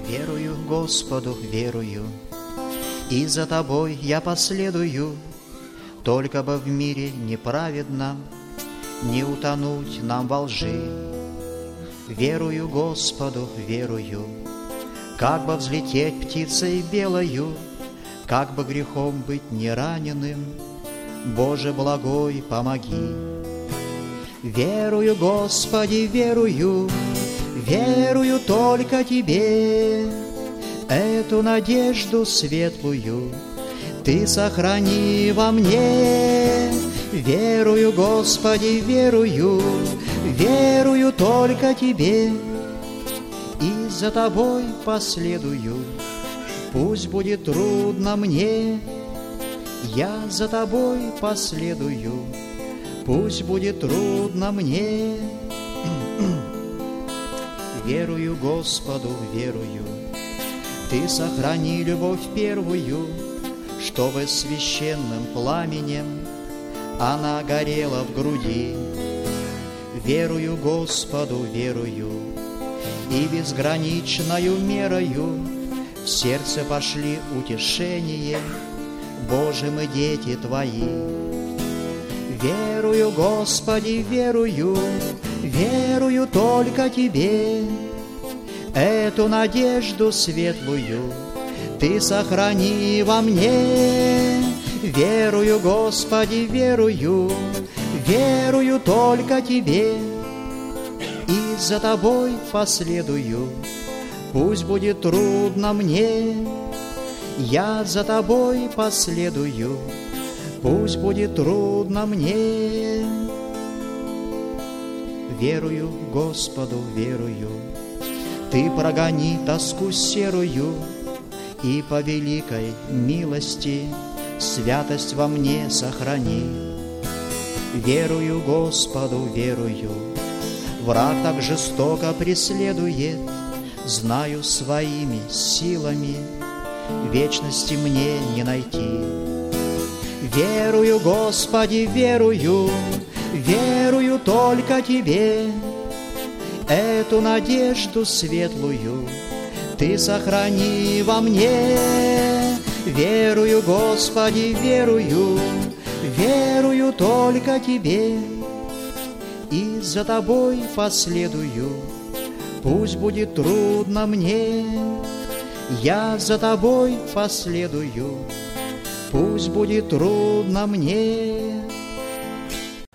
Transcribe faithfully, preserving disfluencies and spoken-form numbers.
Верую Господу, верую, и за Тобой я последую, только бы в мире неправедном не утонуть нам во лжи. Верую Господу, верую, как бы взлететь птицей белою, как бы грехом быть не раненым, Боже благой, помоги. Верую, Господи, верую, верую только Тебе, эту надежду светлую Ты сохрани во мне. Верую, Господи, верую, верую только Тебе, и за Тобой последую, пусть будет трудно мне. Я за Тобой последую, пусть будет трудно мне. Верую Господу, верую, Ты сохрани любовь первую, чтобы священным пламенем она горела в груди. Верую Господу, верую, и безграничною мерою в сердце пошли утешение, Боже, мы дети Твои. Верую, Господи, верую, верую только Тебе, эту надежду светлую Ты сохрани во мне. Верую, Господи, верую, верую только Тебе, и за Тобой последую, пусть будет трудно мне. Я за Тобой последую, пусть будет трудно мне. Верую Господу, верую, Ты прогони тоску серую, и по великой милости святость во мне сохрани. Верую Господу, верую, враг так жестоко преследует, знаю, своими силами вечности мне не найти. Верую, Господи, верую, верую только Тебе, эту надежду светлую Ты сохрани во мне. Верую, Господи, верую, верую только Тебе, и за Тобой последую, пусть будет трудно мне. Я за Тобой последую, пусть будет трудно мне.